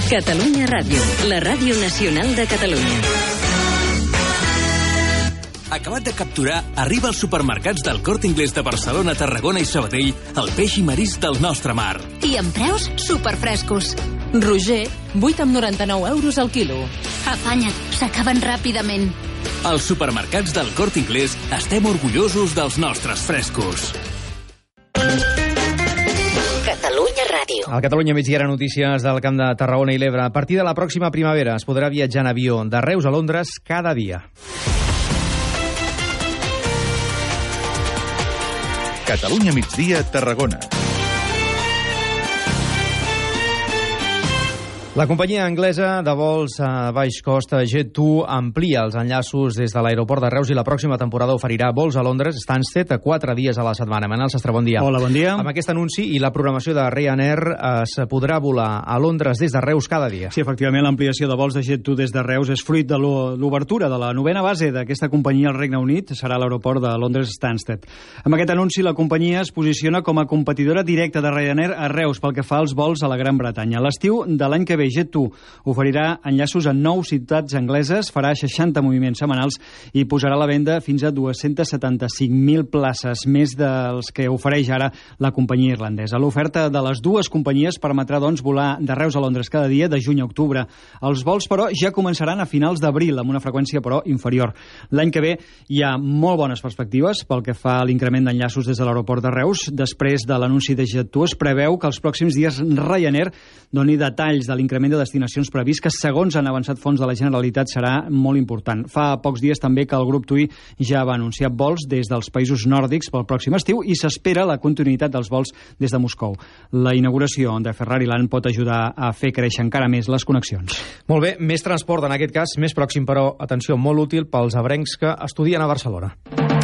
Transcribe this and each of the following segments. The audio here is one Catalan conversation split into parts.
Catalunya Ràdio, la ràdio nacional de Catalunya. Acabat de capturar, arriba als supermercats del Corte Inglés de Barcelona, Tarragona i Sabadell el peix i marisc del nostre mar. I amb preus superfrescos. Roger, 8,99 € al quilo. Afanya't, s'acaben ràpidament. Als supermercats del Corte Inglés estem orgullosos dels nostres frescos. Catalunya Ràdio. Al Catalunya Migdia ara notícies del Camp de Tarragona i l'Ebre. A partir de la pròxima primavera es podrà viatjar en avió de Reus a Londres cada dia. Catalunya Migdia, Tarragona. La companyia anglesa de vols a baix cost Jet2 amplia els enllaços des de l'aeroport de Reus i la pròxima temporada oferirà vols a Londres, Stansted, a 4 dies a la setmana. Manel Sastre, bon dia. Hola, bon dia. Amb aquest anunci i la programació de Ryanair es podrà volar a Londres des de Reus cada dia. Sí, efectivament, l'ampliació de vols de Jet2 des de Reus és fruit de l'obertura de la novena base d'aquesta companyia al Regne Unit. Serà l'aeroport de Londres Stansted. Amb aquest anunci, la companyia es posiciona com a competidora directa de Ryanair a Reus pel que fa als vols a la Gran Bretanya. A l'estiu de l'any que ve, Jet2 oferirà enllaços a 9 ciutats angleses, farà 60 moviments setmanals i posarà a la venda fins a 275.000 places, més dels que ofereix ara la companyia irlandesa. L'oferta de les dues companyies permetrà, doncs, volar de Reus a Londres cada dia de juny a octubre. Els vols, però, ja començaran a finals d'abril, amb una freqüència, però, inferior. L'any que ve hi ha molt bones perspectives pel que fa a l'increment d'enllaços des de l'aeroport de Reus. Després de l'anunci de Jet2 es preveu que els pròxims dies Ryanair doni detalls de l'increment de destinacions previst, que segons han avançat fons de la Generalitat serà molt important. Fa pocs dies també que el grup TUI ja va anunciar vols des dels països nòrdics pel pròxim estiu i s'espera la continuïtat dels vols des de Moscou. La inauguració de Ferrariland pot ajudar a fer créixer encara més les connexions. Molt bé, més transport, en aquest cas més pròxim, però, atenció, molt útil pels ebrencs que estudien a Barcelona.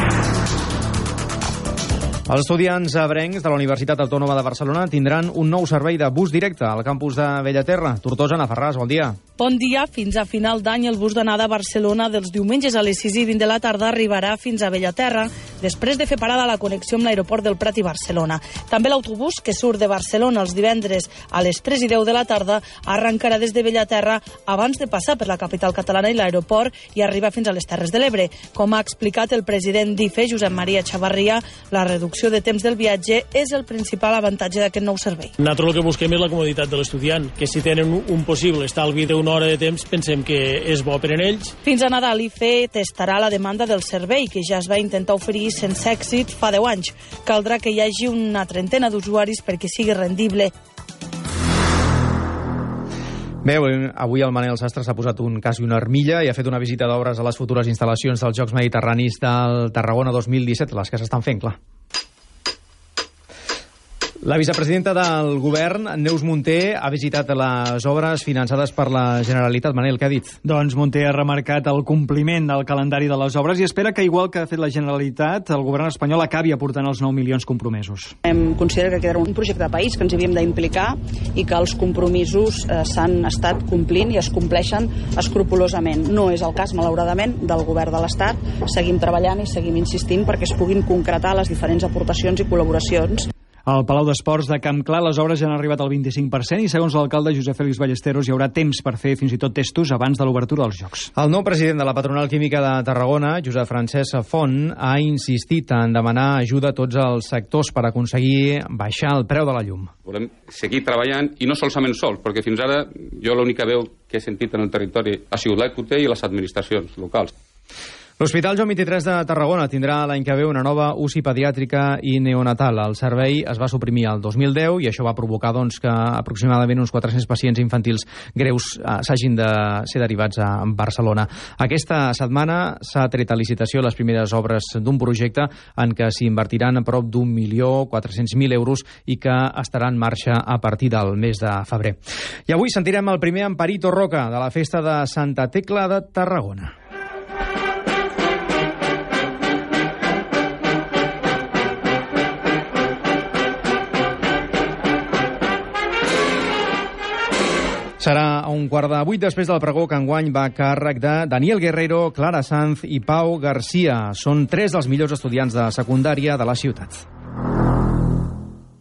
Els estudiants ebrencs de la Universitat Autònoma de Barcelona tindran un nou servei de bus directe al campus de Bellaterra. Tortosa, Ana Ferràs, bon dia. Bon dia. Fins a final d'any el bus d'anada a Barcelona dels diumenges a les 6:20 de la tarda arribarà fins a Bellaterra després de fer parada a la connexió amb l'aeroport del Prat i Barcelona. També l'autobús que surt de Barcelona els divendres a les 3:10 de la tarda arrencarà des de Bellaterra abans de passar per la capital catalana i l'aeroport i arribar fins a les Terres de l'Ebre. Com ha explicat el president d'IFE, Josep Maria Chavarria, la reducció de temps del viatge és el principal avantatge d'aquest nou servei. Nosaltres el que busquem és la comoditat de l'estudiant, que si tenen un possible estalvi d'una hora de temps, pensem que és bo per a ells. Fins a Nadal, IFE testarà la demanda del servei, que ja es va intentar oferir sense èxit fa 10 anys. Caldrà que hi hagi una trentena d'usuaris perquè sigui rendible. Bé, avui el Manel Sastre s'ha posat un cas i una armilla i ha fet una visita d'obres a les futures instal·lacions dels Jocs Mediterranis del Tarragona 2017, les que s'estan fent, clar. La vicepresidenta del govern, Neus Munté, ha visitat les obres finançades per la Generalitat. Manel, què ha dit? Doncs Munté ha remarcat el compliment del calendari de les obres i espera que, igual que ha fet la Generalitat, el govern espanyol acabi aportant els 9 milions compromesos. Considero que era un projecte de país que ens havíem d'implicar i que els compromisos s'han estat complint i es compleixen escrupolosament. No és el cas, malauradament, del govern de l'Estat. Seguim treballant i seguim insistint perquè es puguin concretar les diferents aportacions i col·laboracions. Al Palau d'Esports de Camp Clar les obres ja han arribat al 25% i, segons l'alcalde Josep Félix Ballesteros, hi haurà temps per fer fins i tot testos abans de l'obertura dels Jocs. El nou president de la Patronal Química de Tarragona, Josep Francesc Font, ha insistit en demanar ajuda a tots els sectors per aconseguir baixar el preu de la llum. Volem seguir treballant, i no solament sols, perquè fins ara jo l'única veu que he sentit en el territori ha sigut l'EQT i les administracions locals. L'Hospital Joan XXIII de Tarragona tindrà l'any que ve una nova UCI pediàtrica i neonatal. El servei es va suprimir el 2010 i això va provocar que aproximadament uns 400 pacients infantils greus s'hagin de ser derivats a Barcelona. Aquesta setmana s'ha tret a licitació les primeres obres d'un projecte en què s'hi invertiran a prop d'1.400.000 euros i que estarà en marxa a partir del mes de febrer. I avui sentirem el primer Amparito Roca de la festa de Santa Tecla de Tarragona. Serà a 7:15 després del pregó que enguany va a càrrec de Daniel Guerrero, Clara Sanz i Pau Garcia. Són 3 dels millors estudiants de secundària de la ciutat.